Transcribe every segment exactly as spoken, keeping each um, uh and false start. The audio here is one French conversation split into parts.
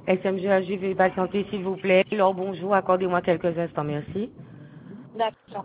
S M G A J, veuillez patienter, s'il vous plaît. Alors, bonjour, accordez-moi quelques instants, merci. D'accord.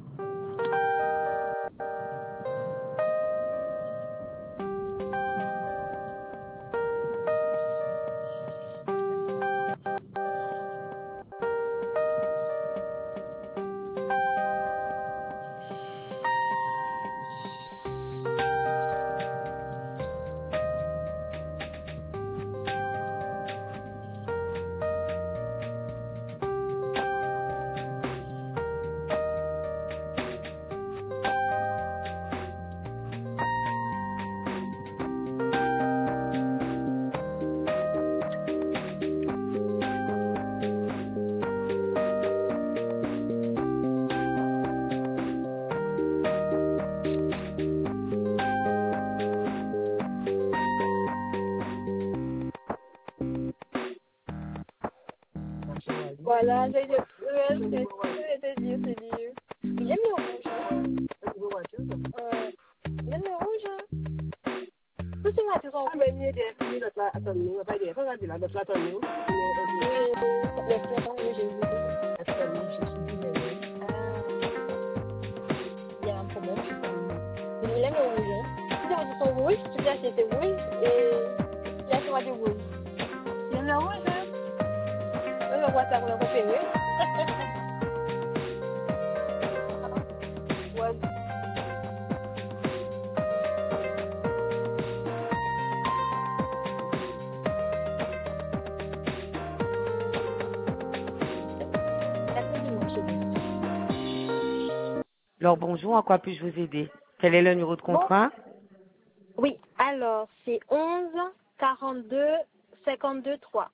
Voilà, j'ai dit, ouais, c'est c'est Dieu, c'est Dieu. Il aime le rouge. Euh, il aime le rouge. Tout c'est là, tu sens. Ah, mais il est il est là, attends, il va pas dire, regarde, il a le plateau, nous. Le plateau, oui, j'ai vu. Attends, je suis dit, mais ah, il y a un problème, je sais pas. Il aime le rouge. Tu dis, tu sens rouge, tu dis, c'est rouge, et là, tu vois du rouge. Il aime le rouge, hein? On le voit ça, on le repéré. Ouais. Alors, bonjour, en quoi puis-je vous aider? Quel est le numéro de Bon, contrat? oui, alors c'est onze quarante-deux cinquante-deux trois.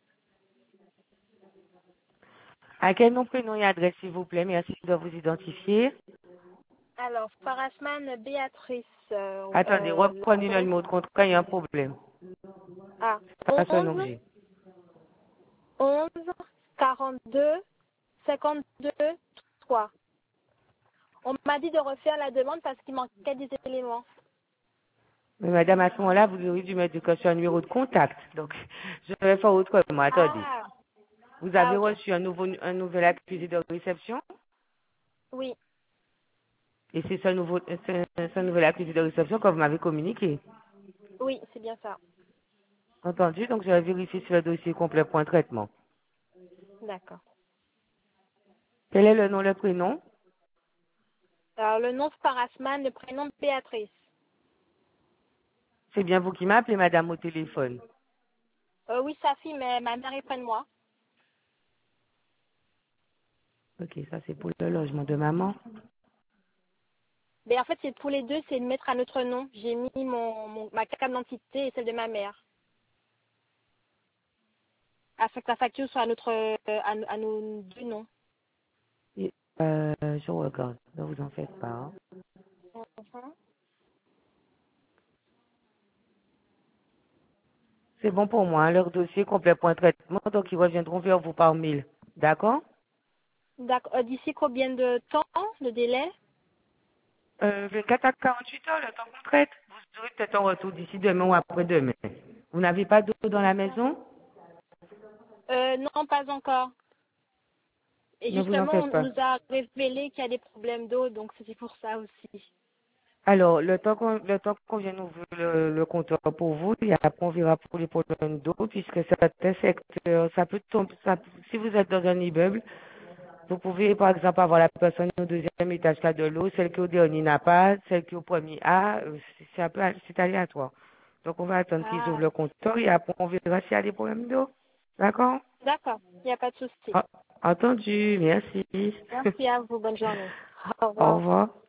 À quel nom, prénom et adresse, s'il vous plaît? Merci de vous identifier. Alors, Farasman Béatrice. Euh, Attendez, euh, reprenez le numéro de contrat, il y a un problème. ah, C'est pas ce nom que onze j'ai. onze quarante-deux cinquante-deux trois. On m'a dit de refaire la demande parce qu'il manquait des éléments. Mais madame, à ce moment-là, vous auriez dû mettre que sur un numéro de contact. Donc, je vais faire autrement. Attendez. Ah, Vous ah avez ok. reçu un nouveau, un nouvel accusé de réception? Oui, Et c'est ce nouveau, ce, ce nouvel accusé de réception que vous m'avez communiqué. oui, c'est bien ça. Entendu? Donc, je vais vérifier sur le dossier complet point traitement. D'accord. Quel est le nom, le prénom? Alors, le nom Farasman, le prénom Béatrice. C'est bien vous qui m'appelez, madame, au téléphone. Euh, oui, sa fille, mais ma mère est près de moi. Ok, ça c'est pour le logement de maman. Mais en fait, c'est pour les deux, c'est de mettre à notre nom. J'ai mis mon, mon ma carte d'identité et celle de ma mère. Afin que la facture soit à notre euh, à, à nos deux noms. Et, euh, je regarde, ne vous en faites pas. Hein. Mhm. C'est bon pour moi, hein, leur dossier complet point traitement, donc ils reviendront vers vous par mail. D'accord? D'accord. Euh, D'ici combien de temps, de délai? euh, vingt-quatre à quarante-huit heures, le temps qu'on traite. Vous aurez peut-être un retour d'ici demain ou après-demain. Vous n'avez pas d'eau dans la maison? euh, Non, pas encore. Et Ne vous en justement, on faites pas. nous a révélé qu'il y a des problèmes d'eau, donc c'est pour ça aussi. Alors, le temps qu'on le temps qu'on vienne ouvrir le, le compteur pour vous, et après on verra pour les problèmes d'eau, puisque certains secteurs, ça peut tomber, ça, si vous êtes dans un immeuble, vous pouvez par exemple avoir la personne au deuxième étage qui a de l'eau, celle qui est au dernier n'a pas, celle qui est au premier a, euh, c'est c'est un peu c'est aléatoire. Donc on va attendre qu'ils ouvrent Ah, le compteur et après on verra s'il y a des problèmes d'eau. D'accord? d'accord. Il n'y a pas de souci. Ah, entendu, merci. Merci à vous. Bonne journée. Au Au revoir. revoir.